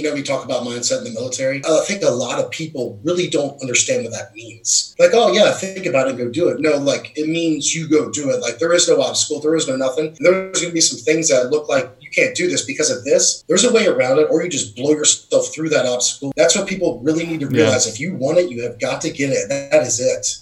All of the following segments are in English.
we talk about mindset in the military. I think a lot of people really don't understand what that means. Like, oh yeah, think about it and go do it. No, like it means you go do it. Like there is no obstacle, there is no nothing. There's going to be some things that look like you can't do this because of this. There's a way around it, or you just blow yourself through that obstacle. That's what people really need to realize. If you want it, you have got to get it. That is it.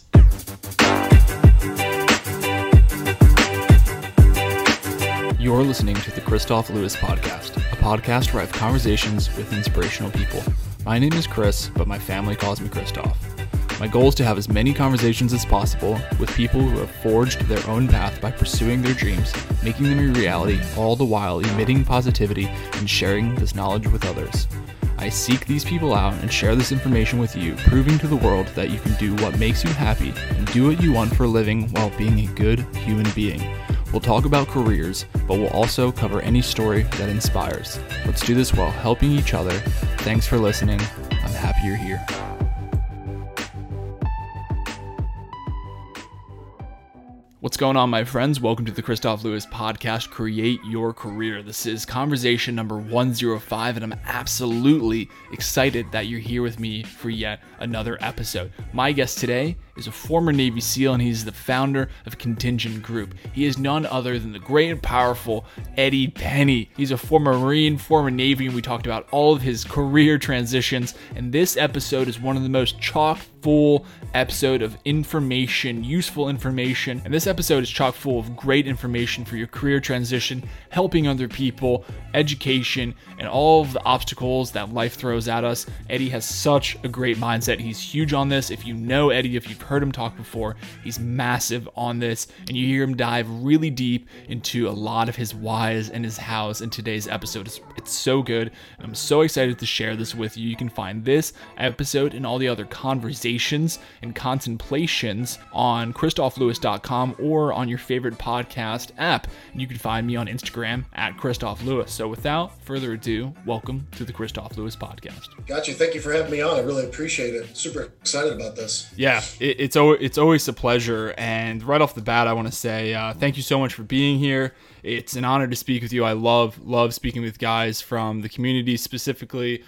You're listening to the Christoph Lewis Podcast, a podcast where I have conversations with inspirational people. My name is Chris, but my family calls me Christoph. My goal is to have as many conversations as possible with people who have forged their own path by pursuing their dreams, making them a reality, all the while emitting positivity and sharing this knowledge with others. I seek these people out and share this information with you, proving to the world that you can do what makes you happy and do what you want for a living while being a good human being. We'll talk about careers, but we'll also cover any story that inspires. Let's do this while helping each other. Thanks for listening. I'm happy you're here. What's going on, my friends? Welcome to the Christoph Lewis Podcast, Create Your Career. This is conversation number 105, and I'm absolutely excited that you're here with me for yet another episode. My guest today is a former Navy SEAL, and he's the founder of Contingent Group. He is none other than the great and powerful Eddie Penney. He's a former Marine, former Navy, and we talked about all of his career transitions, and this episode is one of the most chock-full episode of information, useful information, and this episode is chock full of great information for your career transition, helping other people, education, and all of the obstacles that life throws at us. Eddie has such a great mindset. He's huge on this. If you know Eddie, if you've heard him talk before, he's massive on this, and you hear him dive really deep into a lot of his whys and his hows in today's episode. It's so good, and I'm so excited to share this with you. You can find this episode and all the other conversations and contemplations on ChristophLewis.com or on your favorite podcast app. And you can find me on Instagram at Christoph Lewis. So without further ado, welcome to the Christoph Lewis Podcast. Got you. Thank you for having me on. I really appreciate it. Super excited about this. Yeah, it's always a pleasure. And right off the bat, I want to say thank you so much for being here. It's an honor to speak with you. I love speaking with guys from the community, specifically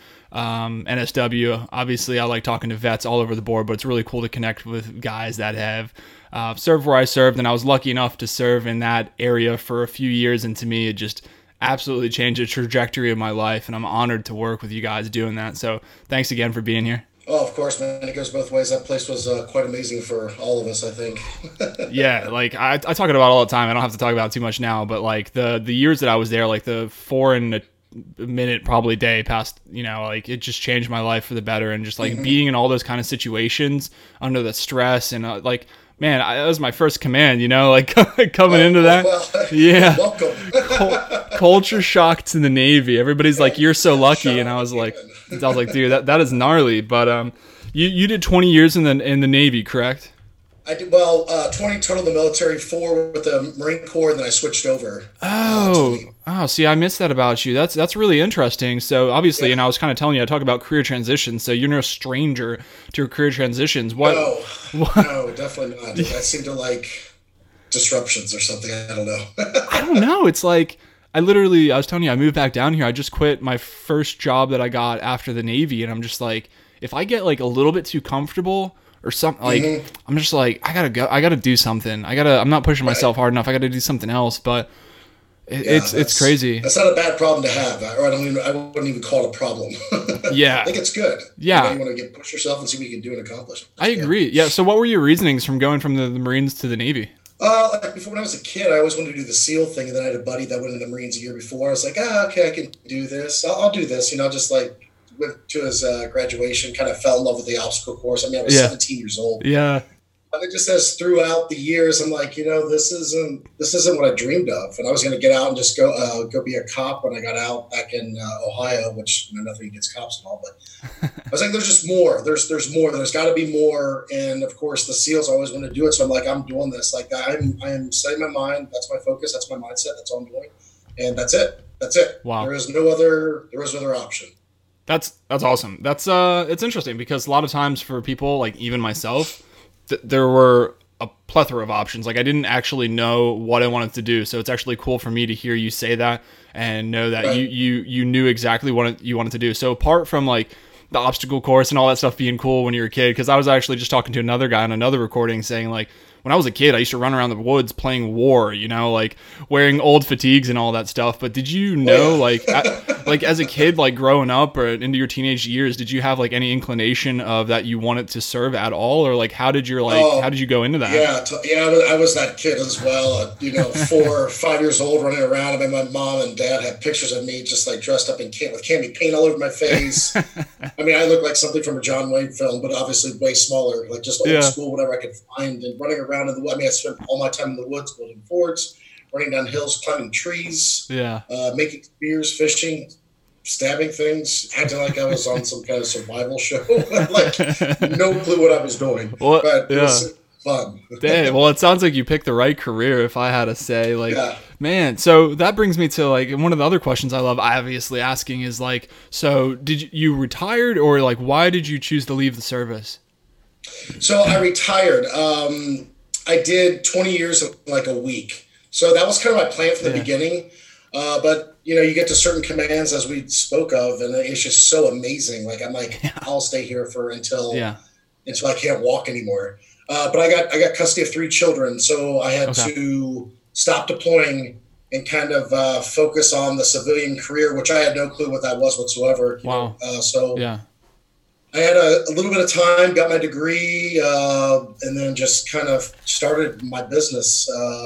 NSW. Obviously, I like talking to vets all over the board, but it's really cool to connect with guys that have served where I served, and I was lucky enough to serve in that area for a few years, and to me, it just absolutely changed the trajectory of my life, and I'm honored to work with you guys doing that. So thanks again for being here. Oh, of course, man. It goes both ways. That place was quite amazing for all of us, I think. Yeah, like I talk about it all the time. I don't have to talk about it too much now, but like the years that I was there, like the 4 and a minute probably day past, like it just changed my life for the better. And just like being in all those kind of situations under the stress and like, man, that was my first command, like coming into that. Well, yeah. Welcome. Culture shock to the Navy. Everybody's like, you're so lucky. And I was like, dude, that is gnarly. But you did 20 years in the Navy, correct? I did 20 total in the military, 4 with the Marine Corps, and then I switched over. See, I missed that about you. That's really interesting. So obviously, and I was kind of telling you, I talk about career transitions. So you're no stranger to career transitions. No, definitely not. I seem to like disruptions or something. I don't know. I don't know. It's like I was telling you, I moved back down here. I just quit my first job that I got after the Navy, and I'm just like, if I get like a little bit too comfortable or something, like I'm just like, I gotta do something. I'm not pushing myself hard enough. I gotta do something else. But it's crazy. That's not a bad problem to have, or I wouldn't even call it a problem. Yeah, I think it's good. Yeah, you want to push yourself and see what you can do and accomplish. I agree. Yeah. So what were your reasonings from going from the Marines to the Navy? Like before, when I was a kid, I always wanted to do the SEAL thing, and then I had a buddy that went in the Marines a year before. I was like, okay, I can do this. I'll do this. Just like went to his graduation, kind of fell in love with the obstacle course. I mean, I was 17 years old. Yeah. And it just says throughout the years, I'm like, this isn't what I dreamed of. And I was going to get out and just go be a cop when I got out back in Ohio, which nothing against cops and all, but I was like, there's just more. There's more. There's got to be more. And of course, the SEALs always want to do it. So I'm like, I'm doing this. Like I am setting my mind. That's my focus. That's my mindset. That's all I'm doing. And that's it. Wow. There is no other option. That's awesome. That's it's interesting because a lot of times for people like even myself, there were a plethora of options. Like I didn't actually know what I wanted to do. So it's actually cool for me to hear you say that and know that Right. you knew exactly what you wanted to do. So apart from like the obstacle course and all that stuff being cool when you were a kid, because I was actually just talking to another guy on another recording saying like, when I was a kid, I used to run around the woods playing war, like wearing old fatigues and all that stuff. But did you know, like as a kid, like growing up or into your teenage years, did you have like any inclination of that you wanted to serve at all, or like how did you go into that? I was that kid as well. 4 or 5 years old, running around. I mean, my mom and dad had pictures of me just like dressed up with candy paint all over my face. I mean, I look like something from a John Wayne film, but obviously way smaller, like just old school, whatever I could find, and running around in the. I mean, I spent all my time in the woods building forts, running down hills, climbing trees, making spears, fishing, stabbing things, acting like I was on some kind of survival show. Like no clue what I was doing, but it was fun. Dang, well, it sounds like you picked the right career, if I had to say. Man, so that brings me to like one of the other questions I love obviously asking is like, so did you retired, or like why did you choose to leave the service? So I retired. I did 20 years in like a week. So that was kind of my plan from the beginning. But you get to certain commands, as we spoke of, and it's just so amazing. Like I'm like, I'll stay here until I can't walk anymore. But I got custody of 3 children, so I had to stop deploying and kind of focus on the civilian career, which I had no clue what that was whatsoever. Wow. I had a little bit of time, got my degree, and then just kind of started my business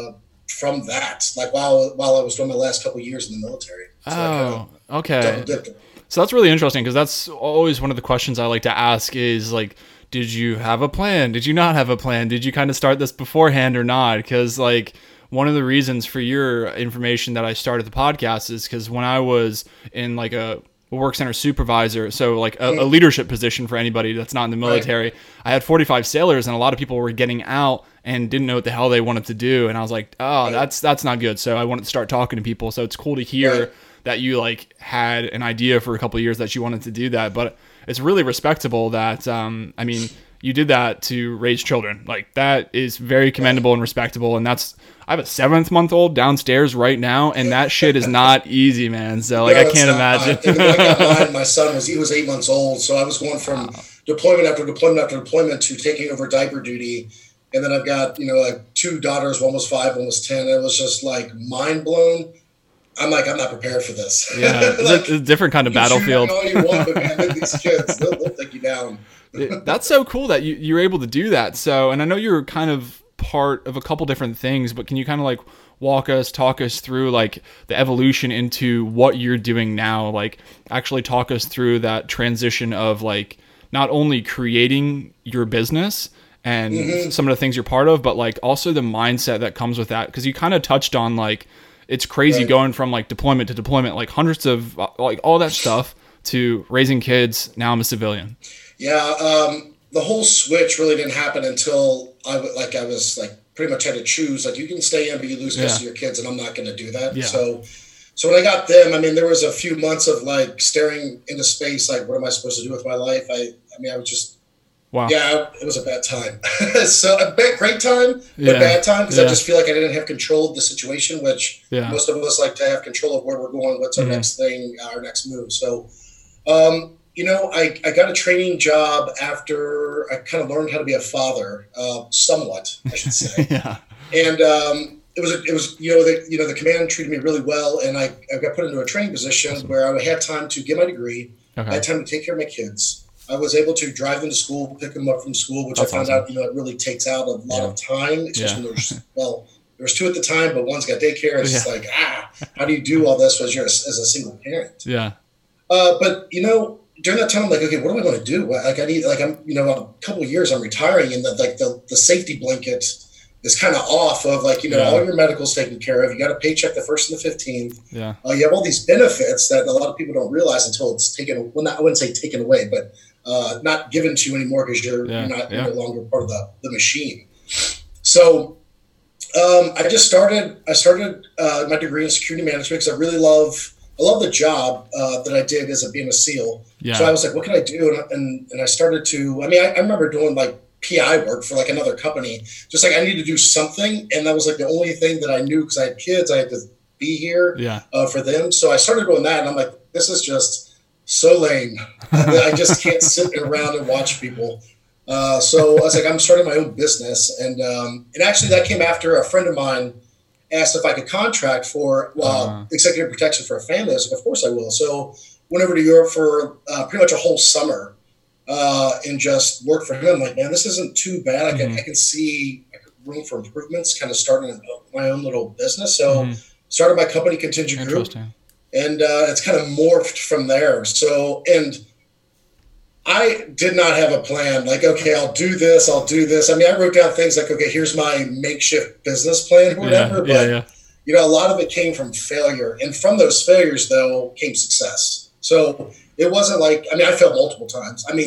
from that. Like while I was doing my last couple of years in the military. So okay. So that's really interesting, because that's always one of the questions I like to ask is like, did you have a plan? Did you not have a plan? Did you kind of start this beforehand or not? Because like one of the reasons for your information that I started the podcast is because when I was in like a work center supervisor, so like a leadership position for anybody that's not in the military, I had 45 sailors, and a lot of people were getting out and didn't know what the hell they wanted to do. And I was like, that's not good. So I wanted to start talking to people. So it's cool to hear that you like had an idea for a couple of years that you wanted to do that. But it's really respectable that, I mean, you did that to raise children. Like that is very commendable and respectable. And I have a 7-month-old downstairs right now, and that shit is not easy, man. So like, I can't imagine. And when I got mine, my son was 8 months old. So I was going from deployment after deployment after deployment to taking over diaper duty. And then I've got, like 2 daughters, one was 5, one was 10. It was just like mind blown. I'm like, I'm not prepared for this. Yeah, it's a different kind of battlefield. All you want, but man, these kids, they'll take you down. That's so cool that you're able to do that. So, and I know you're kind of part of a couple different things, but can you kind of like talk us through like the evolution into what you're doing now? Like actually talk us through that transition of like not only creating your business and some of the things you're part of, but like also the mindset that comes with that. Cause you kind of touched on like, it's crazy going from like deployment to deployment, like hundreds of like all that stuff to raising kids. Now I'm a civilian. Yeah. The whole switch really didn't happen until I was pretty much had to choose, like you can stay in, but you lose custody of your kids, and I'm not going to do that. Yeah. So when I got them, I mean, there was a few months of like staring into space. Like, what am I supposed to do with my life? I was just, it was a bad time. So a great time, but bad time, because I just feel like I didn't have control of the situation, which most of us like to have control of where we're going, what's our next thing, our next move. So, I got a training job after I kind of learned how to be a father, somewhat, I should say. And it was the command treated me really well, and I got put into a training position where I had time to get my degree. I had time to take care of my kids. I was able to drive them to school, pick them up from school, which I found out, it really takes out a lot of time, especially when there's 2 at the time, but one's got daycare. It's just like, how do you do all this as a single parent? Yeah. But during that time, I'm like, okay, what am I going to do? Like I need, like I'm, a couple of years I'm retiring, and the safety blanket is kind of off of like, all your medical's taken care of. You got a paycheck the 1st and the 15th. Yeah. You have all these benefits that a lot of people don't realize until it's taken. Well, I wouldn't say taken away, but not given to you anymore because you're no longer part of the machine. So I started my degree in security management because I really love the job that I did as being a SEAL. Yeah. So I was like, what can I do? And I started to, I remember doing like PI work for like another company. Just like I need to do something. And that was like the only thing that I knew because I had kids. I had to be here for them. So I started doing that and I'm like, this is just so lame. I just can't sit around and watch people. So I was like, I'm starting my own business. And actually that came after a friend of mine asked if I could contract for executive protection for a family. I was like, of course I will. So went over to Europe for pretty much a whole summer and just worked for him. Like, man, this isn't too bad. I can see room for improvements, kind of starting my own little business. So started my company, Contingent Group. And it's kind of morphed from there. So, and I did not have a plan. Like, okay, I'll do this. I mean, I wrote down things like, okay, here's my makeshift business plan or whatever. But, you know, a lot of it came from failure. And from those failures, though, came success. So it wasn't like, I mean, I failed multiple times. I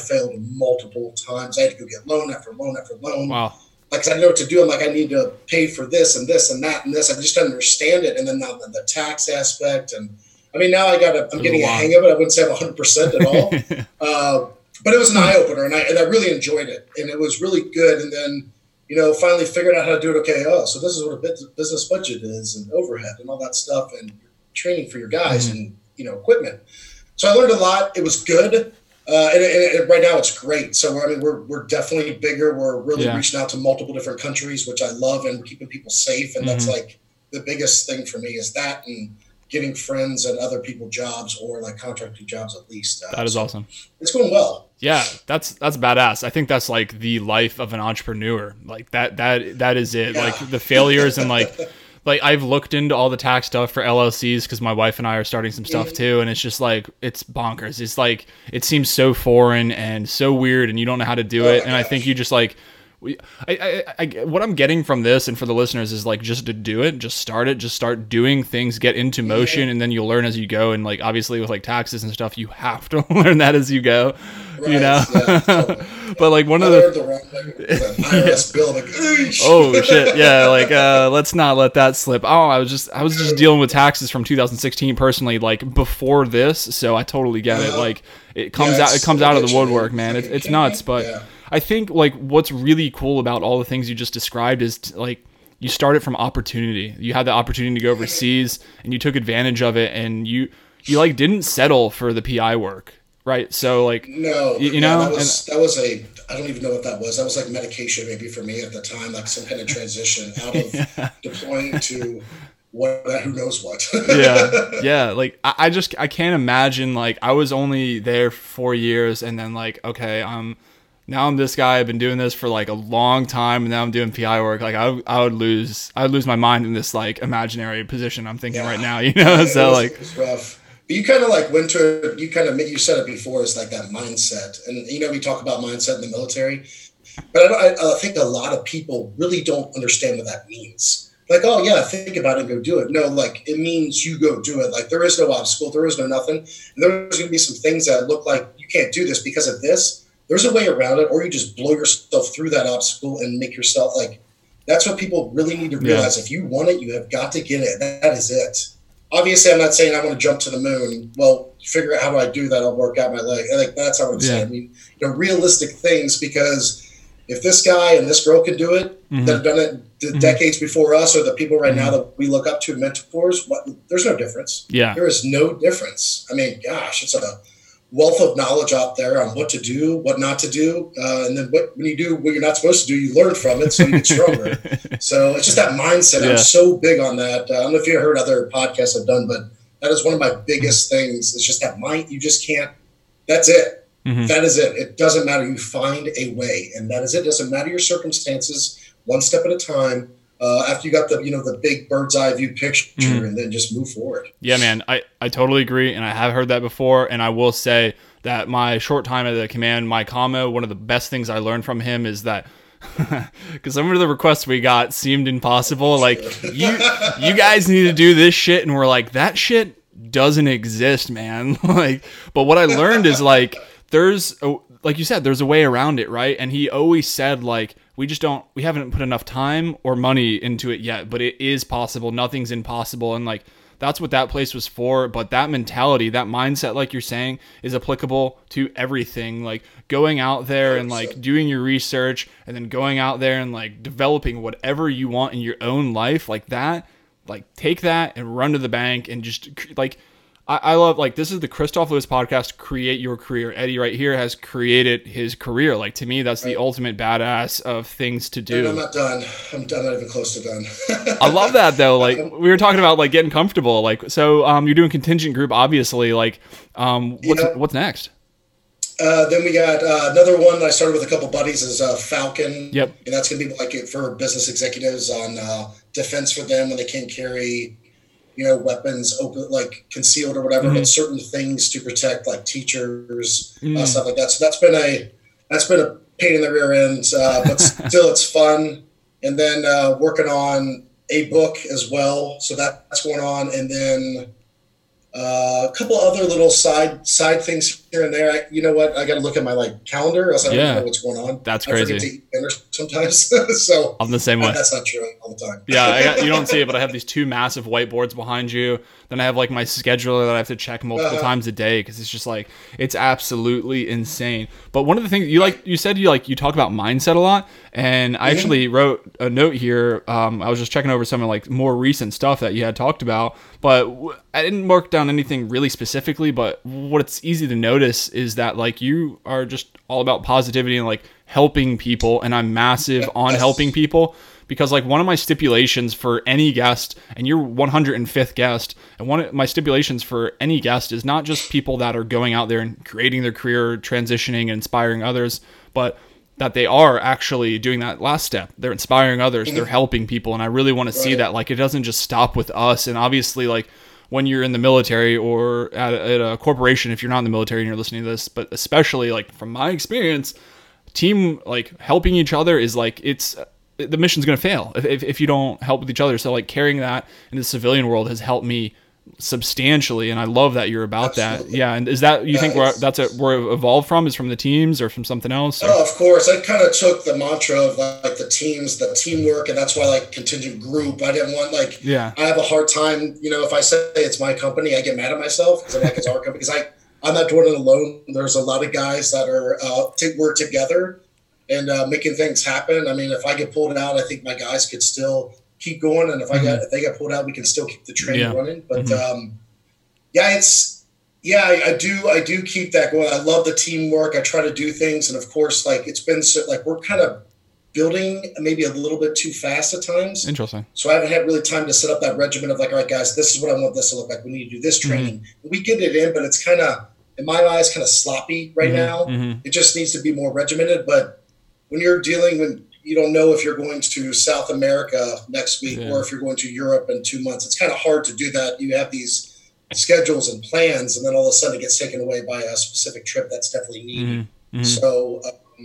had to go get loan after loan after loan. Wow. Like, 'cause I didn't know what to do. I'm like, I need to pay for this and this and that and this. I just didn't understand it. And then now the tax aspect. And I mean, now I'm getting a hang of it. I wouldn't say I'm 100% at all. But it was an eye opener and I really enjoyed it. And it was really good. And then, you know, finally figured out how to do it. Okay. So this is what a business budget is and overhead and all that stuff and training for your guys and, you know, equipment. So I learned a lot. It was good. And right now it's great. So I mean, we're definitely bigger. We're really reaching out to multiple different countries, which I love, and we're keeping people safe. And that's like the biggest thing for me is that, and getting friends and other people jobs or like contracting jobs at least. That is awesome. It's going well. Yeah, that's badass. I think that's like the life of an entrepreneur. Like that is it. Yeah. Like the failures and like I've looked into all the tax stuff for LLCs because my wife and I are starting some stuff too, and it's just like it's bonkers. It's like it seems so foreign and so weird, and you don't know how to do it. And I think you just like, what I'm getting from this and for the listeners is like just to do it, just start doing things, get into motion, and then you'll learn as you go. And like obviously with like taxes and stuff, you have to learn that as you go. Right, you know, totally. But like one of the IRS bill, like, oh shit, yeah, like let's not let that slip. Oh, I was just dealing with taxes from 2016 personally, like before this, so I totally get it. Like it comes out of the woodwork, man. It's nuts, but I think like what's really cool about all the things you just described is like you started from opportunity. You had the opportunity to go overseas, and you took advantage of it, and you like didn't settle for the PI work. Right. So like, no, you know, that was I don't even know what that was. That was like medication maybe for me at the time, like some kind of transition out of deploying to who knows what. Yeah. Like I can't imagine, like I was only there for 4 years and then like, okay, now I'm this guy. I've been doing this for like a long time and now I'm doing PI work. Like I would lose my mind in this like imaginary position I'm thinking right now, you know? So like, it's rough. You kind of like you said it before, it's like that mindset. And, you know, we talk about mindset in the military, but I think a lot of people really don't understand what that means. Like, oh yeah, think about it and go do it. No, like it means you go do it. Like there is no obstacle. There is no nothing. And there's going to be some things that look like you can't do this because of this. There's a way around it, or you just blow yourself through that obstacle and make yourself like, that's what people really need to realize. If you want it, you have got to get it. That is it. Obviously, I'm not saying I want to jump to the moon. Well, figure out how do I do that? I'll work out my leg. Like that's how I'm saying. I mean, you know, realistic things, because if this guy and this girl can do it, that have done it decades before us, or the people right now that we look up to, mentors, there's no difference. Yeah, there is no difference. I mean, gosh, it's a wealth of knowledge out there on what to do, what not to do, and then when you do what you're not supposed to do, you learn from it, so you get stronger. So it's just that mindset. I'm so big on that. I don't know if you heard other podcasts I've done, but that is one of my biggest things. It's just that mind. You just can't. That's it. That is it. It doesn't matter. You find a way, and that is it. It doesn't matter your circumstances. One step at a time. After you got the big bird's eye view picture, and then just move forward. Yeah, man, I totally agree, and I have heard that before, and I will say that my short time at the command, Mike Hamo, one of the best things I learned from him is that, because some of the requests we got seemed impossible, like, you guys need to do this shit, and we're like, that shit doesn't exist, man. Like, but what I learned is, like, like you said, there's a way around it, right? And he always said, like, we haven't put enough time or money into it yet, but it is possible. Nothing's impossible. And like, that's what that place was for. But that mentality, that mindset, like you're saying, is applicable to everything. Like going out there and like doing your research and then going out there and like developing whatever you want in your own life, like that, like take that and run to the bank and just like, I love, like, this is the Christoph Lewis podcast, Create Your Career. Eddie right here has created his career. Like, to me, that's the ultimate badass of things to do. Dude, I'm not done. I'm not even close to done. I love that, though. Like, we were talking about, like, getting comfortable. Like, so you're doing contingent group, obviously. Like, what's next? Then we got another one that I started with a couple buddies is Falcon. Yep. And that's going to be like for business executives on defense for them when they can't carry, weapons open, like concealed or whatever, but certain things to protect, like teachers, stuff like that. So that's been a pain in the rear end, but still it's fun. And then working on a book as well. So that's going on. And then a couple other little side things here and there. You know what? I got to look at my calendar, else I don't know what's going on. That's I crazy. forget to eat dinner sometimes. So I'm the same way. That's not true all the time. Yeah, you don't see it, but I have these two massive whiteboards behind you. Then I have like my scheduler that I have to check multiple times a day because it's just like it's absolutely insane. But one of the things you said you talk about mindset a lot, and I actually wrote a note here. I was just checking over some of like more recent stuff that you had talked about, but I didn't mark down anything really specifically. But what it's easy to notice is that like you are just all about positivity and like helping people, and I'm massive on helping people. Because like one of my stipulations for any guest, and you're 105th guest, and one of my stipulations for any guest is not just people that are going out there and creating their career, transitioning, and inspiring others, but that they are actually doing that last step. They're inspiring others, they're helping people, and I really want to see that. Like it doesn't just stop with us. And obviously, like when you're in the military or at a corporation, if you're not in the military and you're listening to this, but especially like from my experience, team like helping each other is like the mission's going to fail if you don't help with each other. So like carrying that in the civilian world has helped me substantially. And I love that you're about that. Yeah. And is that, you think where evolved from is from the teams or from something else? Or? Oh, of course. I kind of took the mantra of like the teams, the teamwork. And that's why like contingent group, I didn't want I have a hard time, if I say it's my company, I get mad at myself because I'm like, it's our company. Because I'm not doing it alone. There's a lot of guys that are, work together and making things happen. I mean, if I get pulled out, I think my guys could still keep going. And if they get pulled out, we can still keep the train running. But I do keep that going. I love the teamwork. I try to do things. And of course, like it's been so like, we're kind of building maybe a little bit too fast at times. Interesting. So I haven't had really time to set up that regimen of like, all right, guys, this is what I want this to look like. We need to do this training. We get it in, but it's kind of, in my eyes, kind of sloppy right now. It just needs to be more regimented. But when you're when you don't know if you're going to South America next week or if you're going to Europe in 2 months, it's kind of hard to do that. You have these schedules and plans, and then all of a sudden it gets taken away by a specific trip that's definitely needed. So,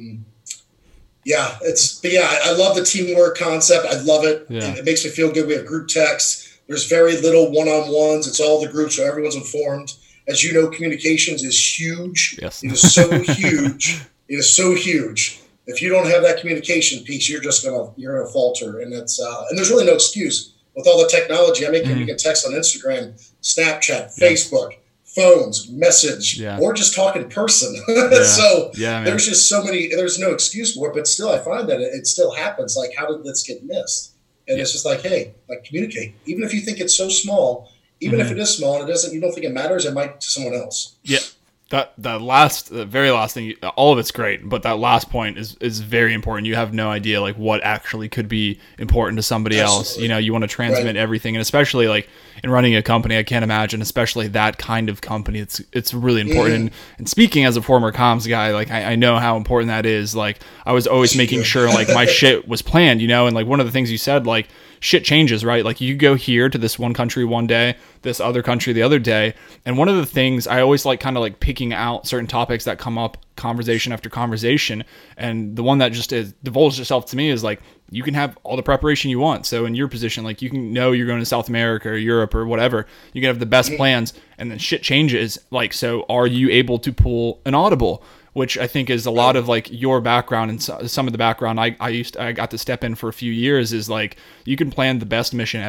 I love the teamwork concept. I love it. It makes me feel good. We have group texts. There's very little one-on-ones. It's all the groups, so everyone's informed. As you know, communications is huge. Yes. It is so huge. It is so huge. If you don't have that communication piece, you're gonna falter, and it's and there's really no excuse with all the technology. I mean, you can text on Instagram, Snapchat, Facebook, phones, message, or just talk in person. So there's just so many. There's no excuse for it, but still, I find that it still happens. Like, how did this get missed? And it's just like, hey, like communicate. Even if you think it's so small, even if it is small and you don't think it matters, it might to someone else. Yeah. The very last thing, all of it's great, but that last point is very important. You have no idea like what actually could be important to somebody else. You want to transmit everything, and especially like in running a company, I can't imagine, especially that kind of company. It's really important. And speaking as a former comms guy, like I know how important that is. Like I was always making sure like my shit was planned, and like one of the things you said, like shit changes, right? Like you go here to this one country one day, this other country the other day. And one of the things I always like kind of like picking out certain topics that come up conversation after conversation. And the one that just divulged itself to me is like, you can have all the preparation you want. So in your position, like you can know you're going to South America or Europe or whatever, you can have the best plans, and then shit changes. Like, so are you able to pull an audible? Which I think is a lot of like your background and some of the background I got to step in for a few years is like, you can plan the best mission ever.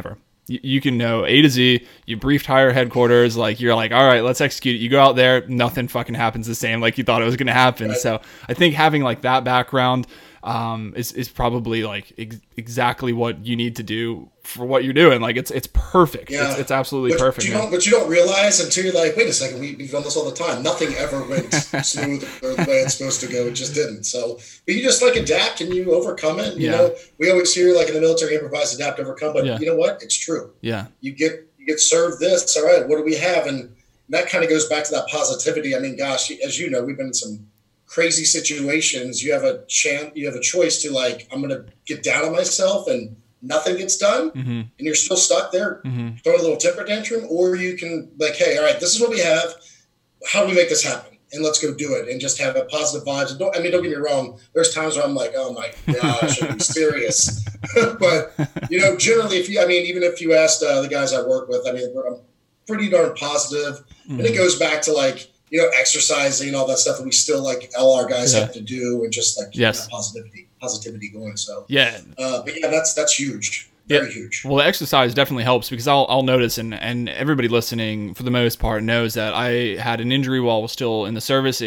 You can know A to Z. You briefed higher headquarters. Like, you're like, all right, let's execute it. You go out there, nothing fucking happens the same like you thought it was going to happen. Right. So I think having like that background is probably like exactly what you need to do for what you're doing. Like, it's perfect. Yeah. It's absolutely perfect. But you don't realize until you're like, wait a second, we've done this all the time. Nothing ever went smooth or the way it's supposed to go. It just didn't. So, but you just like adapt and you overcome it. You know, we always hear like in the military, improvise, adapt, overcome. But you know what? It's true. Yeah. You get served this. All right, what do we have? And that kind of goes back to that positivity. I mean, gosh, as you know, we've been in some crazy situations. You have a choice to like, I'm going to get down on myself and nothing gets done, and you're still stuck there, throwing a little temper tantrum, or you can like, hey, all right, this is what we have. How do we make this happen? And let's go do it, and just have a positive vibes. And don't get me wrong. There's times where I'm like, oh my gosh, are you serious? But you know, generally, even if you asked the guys I work with, I mean, I'm pretty darn positive, and it goes back to like, you know, exercising and all that stuff that we still like all our guys have to do, and just like keep that positivity going. So but yeah, that's huge. Very huge. Well, the exercise definitely helps, because I'll notice, and everybody listening for the most part knows that I had an injury while I was still in the service.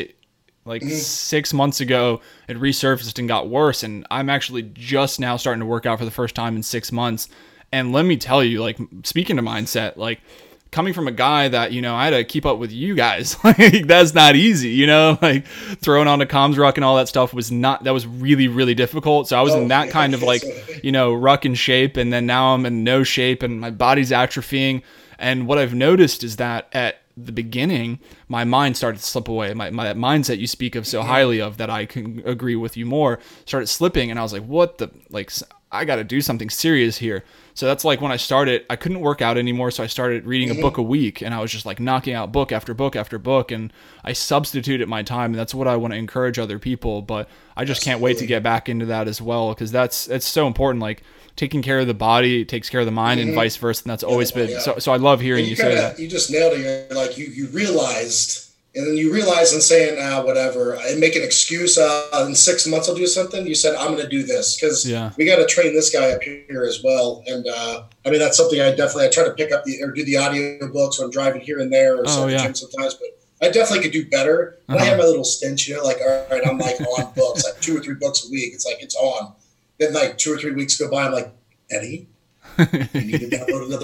6 months ago, it resurfaced and got worse, and I'm actually just now starting to work out for the first time in 6 months. And let me tell you, like, speaking to mindset, like, coming from a guy that, you know, I had to keep up with you guys, like, that's not easy, you know, like throwing on a comms ruck and all that stuff was really, really difficult. So I was in that kind of like, you know, ruck and shape. And then now I'm in no shape and my body's atrophying. And what I've noticed is that at the beginning, my mind started to slip away. My mindset you speak of so highly of, that I can agree with you more, started slipping. And I was like, I got to do something serious here. So that's like when I started, I couldn't work out anymore. So I started reading a book a week, and I was just like knocking out book after book after book. And I substituted my time. And that's what I want to encourage other people. But I just can't wait to get back into that as well, because it's so important. Like, taking care of the body takes care of the mind, and vice versa. And that's always been, so I love hearing you say that. You just nailed it. You're like, you realized, and then you realize in saying, whatever, and make an excuse, in 6 months I'll do something. You said, I'm going to do this because we got to train this guy up here as well. And I mean, that's something I try to pick up or do the audio books when I'm driving here and there, or gym sometimes, but I definitely could do better. When I have my little stint, you know, like, all right, I'm like on books, like 2 or 3 books a week. It's like, it's on. Then like 2 or 3 weeks go by, I'm like, Eddie, you need to download another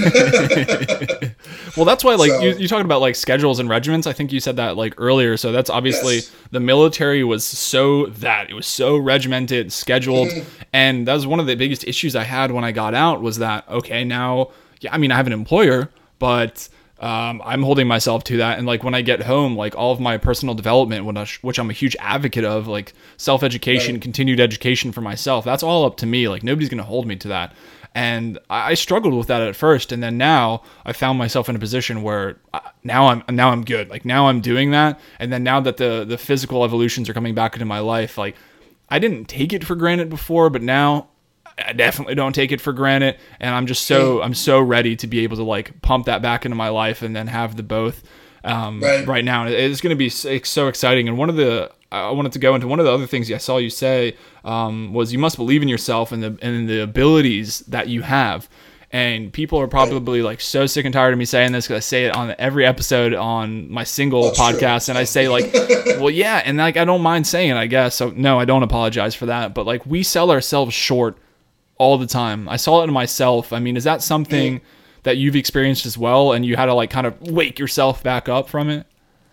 book. Well, that's why, like, you talking about like schedules and regiments. I think you said that like earlier. So that's obviously the military was so regimented, scheduled. And that was one of the biggest issues I had when I got out, was that, okay, now, I mean, I have an employer, but I'm holding myself to that. And like, when I get home, like, all of my personal development, which I'm a huge advocate of, like self-education, continued education for myself, that's all up to me. Like, nobody's going to hold me to that. And I struggled with that at first. And then now I found myself in a position where now I'm good. Like, now I'm doing that. And then now that the physical evolutions are coming back into my life, like, I didn't take it for granted before, but now I definitely don't take it for granted. And I'm just I'm so ready to be able to like pump that back into my life, and then have the both right now. It's going to be so exciting. And I wanted to go into one of the other things I saw you say was, you must believe in yourself and the abilities that you have. And people are probably like so sick and tired of me saying this, because I say it on every episode on my single podcast. True. And I say like, well, yeah. And like, I don't mind saying it, I guess. So no, I don't apologize for that. But like, we sell ourselves short all the time. I saw it in myself. I mean, is that something that you've experienced as well, and you had to like kind of wake yourself back up from it?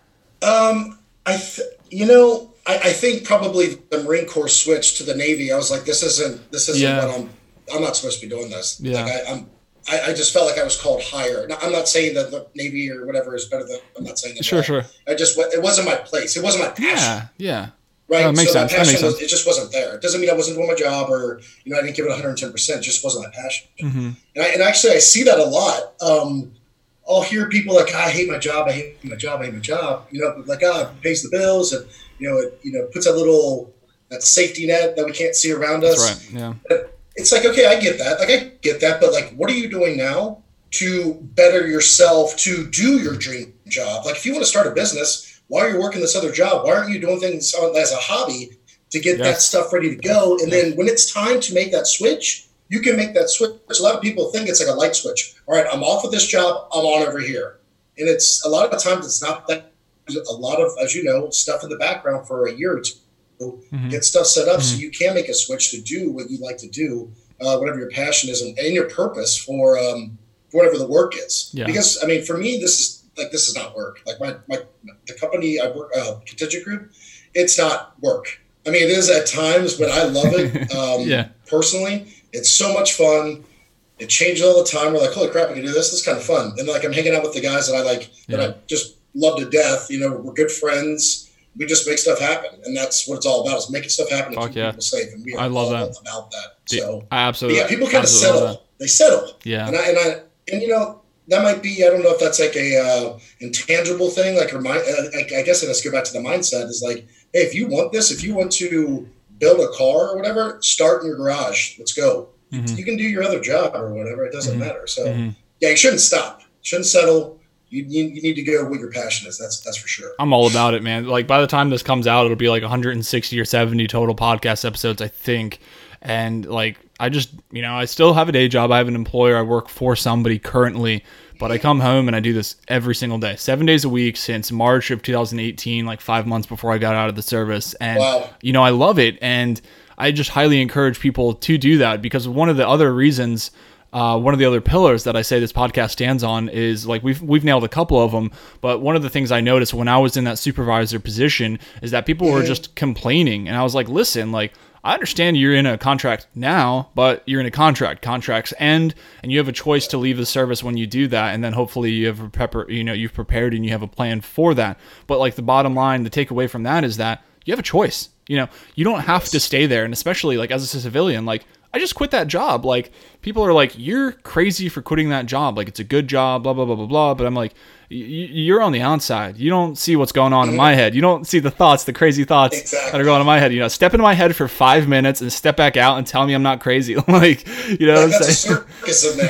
I think probably the Marine Corps switched to the Navy. I was like, this isn't what I'm not supposed to be doing this. Yeah. Like I just felt like I was called higher. Now, I'm not saying that the Navy or whatever is better than, I'm not saying that. Sure. It wasn't my place. It wasn't my passion. Yeah. Right. That makes sense. It just wasn't there. It doesn't mean I wasn't doing my job, or, you know, I didn't give it 110%. It just wasn't my passion. Mm-hmm. And actually I see that a lot. I'll hear people like, I hate my job. You know, like, it pays the bills, and, it puts that safety net that we can't see around us. That's right. Yeah. But it's like, okay, I get that. But like, what are you doing now to better yourself, to do your dream job? Like, if you want to start a business, while you're working this other job, why aren't you doing things as a hobby to get that stuff ready to go? And then when it's time to make that switch, you can make that switch. A lot of people think it's like a light switch. All right, I'm off of this job, I'm on over here. And it's a lot of times it's not that. A lot of, as you know, stuff in the background for a year or two. Get stuff set up so you can make a switch to do what you like to do, whatever your passion is and your purpose for whatever the work is. Yeah. Because I mean, for me, this is not work. Like the company I work, Contingent Group, it's not work. I mean, it is at times, but I love it. Personally, it's so much fun. It changes all the time. We're like, holy crap, I can do this. This is kind of fun. And like, I'm hanging out with the guys that I like, that I just love to death. You know, we're good friends. We just make stuff happen, and that's what it's all about: is making stuff happen and keep people safe. And we are all about that. So, I absolutely, yeah, people kind of settle. They settle. Yeah, and you know, that might be. I don't know if that's like a intangible thing. Like I guess let's go back to the mindset. Is like, hey, if you want this, if you want to build a car or whatever, start in your garage. Let's go. You can do your other job or whatever. It doesn't matter. So, yeah, you shouldn't stop. Shouldn't settle. You need to go what your passion is. That's for sure. I'm all about it, man. Like by the time this comes out, it'll be like 160 or 70 total podcast episodes, I think. And like, I just, you know, I still have a day job. I have an employer. I work for somebody currently, but I come home and I do this every single day, 7 days a week since March of 2018, like 5 months before I got out of the service. And, you know, I love it. And I just highly encourage people to do that because one of the other reasons one of the other pillars that I say this podcast stands on is like we've nailed a couple of them, but one of the things I noticed when I was in that supervisor position is that people were just complaining, and I was like, listen, like I understand you're in a contract now, but you're in a contract. Contracts end, and you have a choice to leave the service when you do that, and then hopefully you have you've prepared and you have a plan for that. But like the bottom line, the takeaway from that is that you have a choice. You know, you don't have to stay there, and especially like as a civilian, like I just quit that job. Like people are like, you're crazy for quitting that job. Like it's a good job, blah, blah, blah, blah, blah. But I'm like, you're on the outside. You don't see what's going on in my head. You don't see the thoughts, the crazy thoughts that are going on in my head. You know, step into my head for 5 minutes and step back out and tell me I'm not crazy. Like, you know, that's a circus in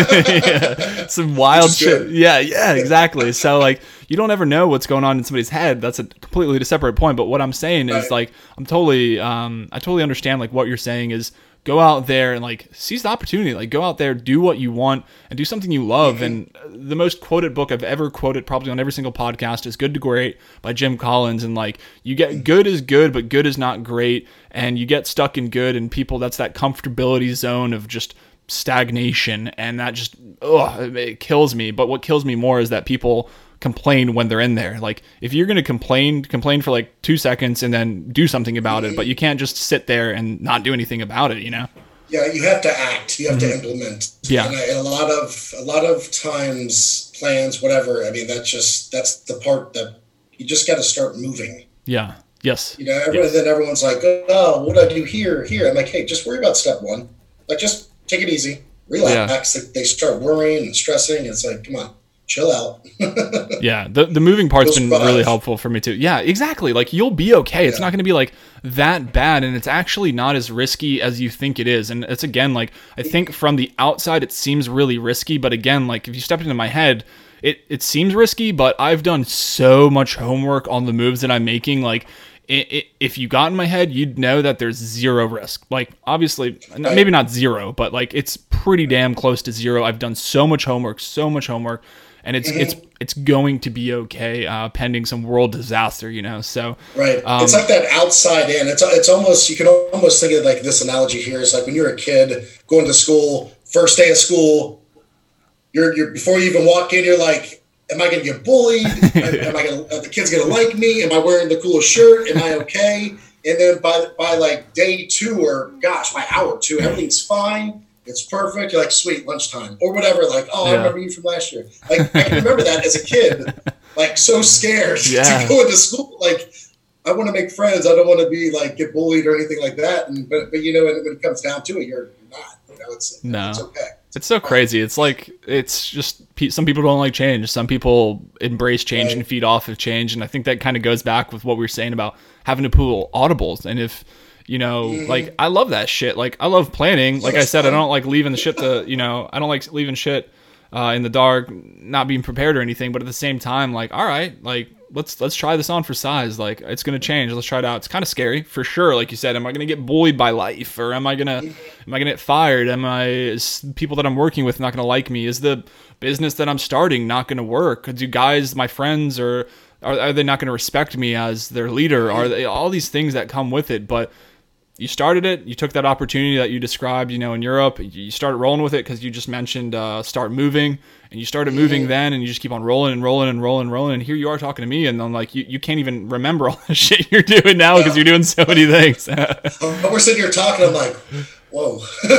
there. Some wild shit. Yeah, exactly. So like, you don't ever know what's going on in somebody's head. That's a completely separate point. But what I'm saying is like, I totally understand like what you're saying is, go out there and like seize the opportunity, like go out there, do what you want and do something you love. And the most quoted book I've ever quoted probably on every single podcast is Good to Great by Jim Collins. And like you get good is good, but good is not great. And you get stuck in good and people, that's that comfortability zone of just stagnation. And that just, it kills me. But what kills me more is that people complain when they're in there. Like if you're going to complain for like 2 seconds and then do something about it, but you can't just sit there and not do anything about it, you know? Yeah, you have to act. You have to implement. Yeah, and a lot of times plans, whatever. I mean, that's the part that you just got to start moving. Yeah. Yes. You know, then everyone's like, "Oh, what do I do here?" I'm like, "Hey, just worry about step one. Like, just take it easy, relax." Yeah. They start worrying and stressing. And it's like, come on. Chill out. Yeah, the moving part's been really helpful for me too. Yeah, exactly. Like you'll be okay. It's not going to be like that bad, and it's actually not as risky as you think it is. And it's again like I think from the outside it seems really risky, but again like if you step into my head, it seems risky. But I've done so much homework on the moves that I'm making. Like if you got in my head, you'd know that there's zero risk. Like obviously, maybe not zero, but like it's pretty damn close to zero. I've done so much homework. And it's going to be okay, pending some world disaster, you know. So it's like that outside in. It's almost, you can almost think of like this analogy here. It's like when you're a kid going to school, first day of school, you're before you even walk in, you're like, am I going to get bullied? Are the kids going to like me? Am I wearing the coolest shirt? Am I okay? And then by like day 2 or gosh, by hour 2, everything's fine. It's perfect. You're like, sweet, lunchtime or whatever. Like, I remember you from last year. Like, I can remember that as a kid, like so scared to go into school. Like, I want to make friends. I don't want to be like get bullied or anything like that. But you know, when it comes down to it, you're not. You know, it's okay. It's so crazy. It's like, it's just, some people don't like change. Some people embrace change and feed off of change. And I think that kind of goes back with what we were saying about having to pull audibles. And if, you know, like I love that shit. Like I love planning. Like I said, I don't like leaving the shit I don't like leaving shit in the dark, not being prepared or anything. But at the same time, like, all right, like, let's try this on for size. Like, it's going to change. Let's try it out. It's kind of scary for sure. Like you said, am I going to get bullied by life, or am I going to get fired? Is people that I'm working with not going to like me? Is the business that I'm starting not going to work? Do guys, my friends, are they not going to respect me as their leader? Are they, all these things that come with it? But you started it. You took that opportunity that you described, in Europe. You started rolling with it because you just mentioned start moving, and you started moving then, and you just keep on rolling and rolling and rolling and rolling. And here you are talking to me, and I'm like, you can't even remember all the shit you're doing now because you're doing so many things. We're sitting here talking. I'm like, whoa.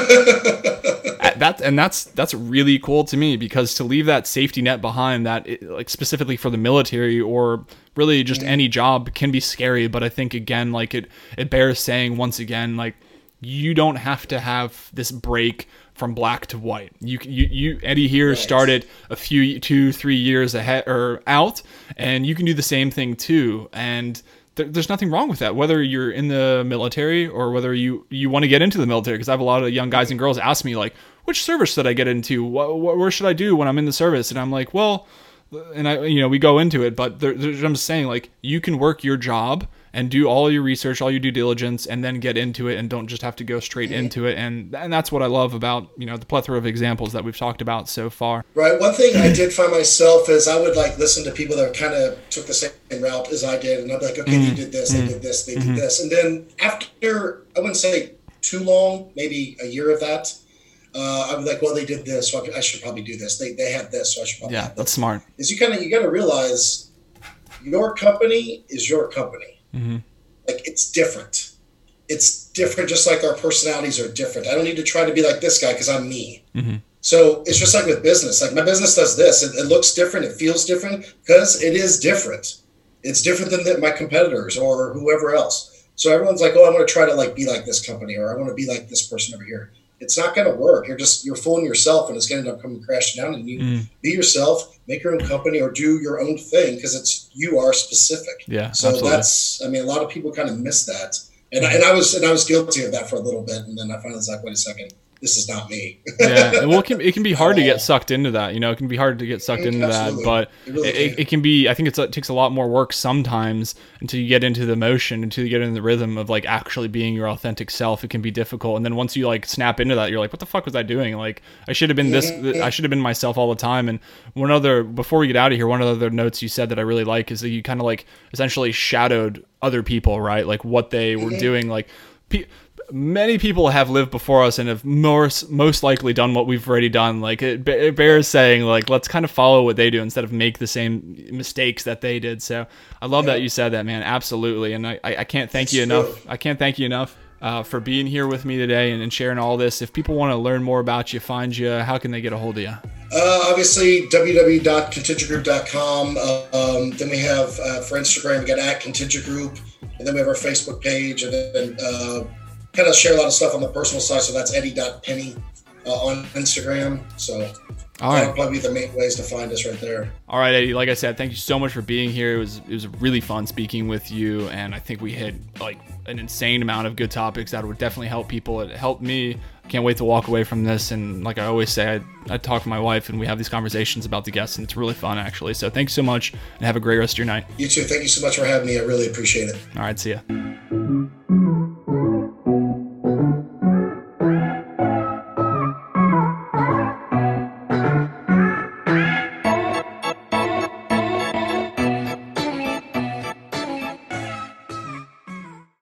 That's really cool to me, because to leave that safety net behind, like specifically for the military or really just any job, can be scary. But I think, again, like it bears saying once again, like, you don't have to have this break from black to white. You Eddie here started a few 2-3 years ahead or out, and you can do the same thing too. And there's nothing wrong with that, whether you're in the military or whether you want to get into the military. Because I have a lot of young guys and girls ask me, like, which service should I get into? Where should I do when I'm in the service? And I'm like, well, and we go into it, but I'm just saying, like, you can work your job and do all your research, all your due diligence, and then get into it, and don't just have to go straight into it. And that's what I love about, the plethora of examples that we've talked about so far. Right. One thing I did find myself is I would like listen to people that kind of took the same route as I did. And I'd be like, okay, they did this, they did this, they did this. And then after, I wouldn't say too long, maybe a year of that, I was like, well, they did this, so I should probably do this. They had this, so I should probably have this. That's smart. Is you got to realize your company is your company. Like, it's different. It's different, just like our personalities are different. I don't need to try to be like this guy because I'm me. So it's just like with business. Like, my business does this. It looks different. It feels different because it is different. It's different than my competitors or whoever else. So everyone's like, oh, I want to try to like be like this company, or I want to be like this person over here. It's not going to work. You're fooling yourself, and it's going to end up coming crashing down. And you be yourself, make your own company, or do your own thing, because you are specific. Yeah. So absolutely. a lot of people kind of miss that, and I was guilty of that for a little bit, and then I finally was like, wait a second, this is not me. Yeah. Well, it can be hard to get sucked into that. It can be hard to get sucked into Absolutely. that, but it can be, I think it takes a lot more work sometimes until you get into the motion, until you get into the rhythm of like actually being your authentic self. It can be difficult. And then once you like snap into that, you're like, what the fuck was I doing? Like, I should have been I should have been myself all the time. And before we get out of here, one of the other notes you said that I really like is that you kind of like essentially shadowed other people, right? Like what they were doing. Like, many people have lived before us and have most likely done what we've already done. Like, it bears saying, like, let's kind of follow what they do instead of make the same mistakes that they did. So I love that you said that, man. Absolutely. And I can't thank you enough. I can't thank you enough for being here with me today and sharing all this. If people want to learn more about you, find you, how can they get a hold of you? Obviously, www.contingentgroup.com. Then we have for Instagram, we got @Contingent Group, and then we have our Facebook page, and then kind of share a lot of stuff on the personal side. So that's Eddie.Penny on Instagram. So that'll probably be the main ways to find us right there. All right, Eddie. Like I said, thank you so much for being here. It was really fun speaking with you, and I think we hit like an insane amount of good topics that would definitely help people. It helped me. I can't wait to walk away from this. And like I always say, I talk to my wife, and we have these conversations about the guests, and it's really fun, actually. So thanks so much, and have a great rest of your night. You too. Thank you so much for having me. I really appreciate it. All right, see ya.